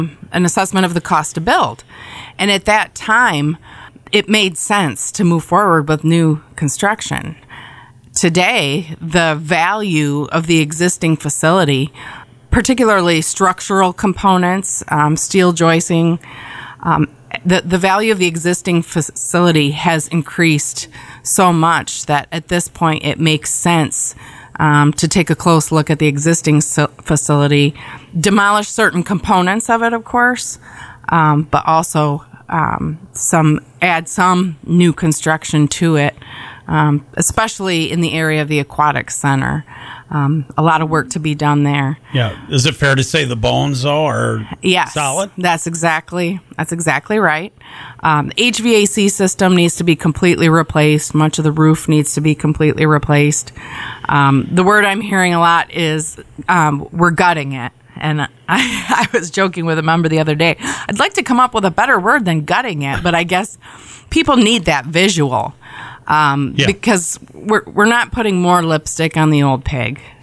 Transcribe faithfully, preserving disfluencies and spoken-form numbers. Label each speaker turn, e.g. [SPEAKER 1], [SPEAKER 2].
[SPEAKER 1] an assessment of the cost to build. And at that time, it made sense to move forward with new construction. Today, the value of the existing facility, particularly structural components, um, steel joisting, um, the, the value of the existing facility has increased so much that at this point it makes sense um, to take a close look at the existing so- facility, demolish certain components of it, of course, um, but also um, some add some new construction to it, um, especially in the area of the aquatic center. Um, a lot of work to be done there.
[SPEAKER 2] Yeah. Is it fair to say the bones, though, are
[SPEAKER 1] yes,
[SPEAKER 2] solid?
[SPEAKER 1] That's exactly, that's exactly right. Um, the H V A C system needs to be completely replaced. Much of the roof needs to be completely replaced. Um, the word I'm hearing a lot is um, we're gutting it. And I, I was joking with a member the other day. I'd like to come up with a better word than gutting it, but I guess people need that visual. Um, yeah. Because we're we're not putting more lipstick on the old pig.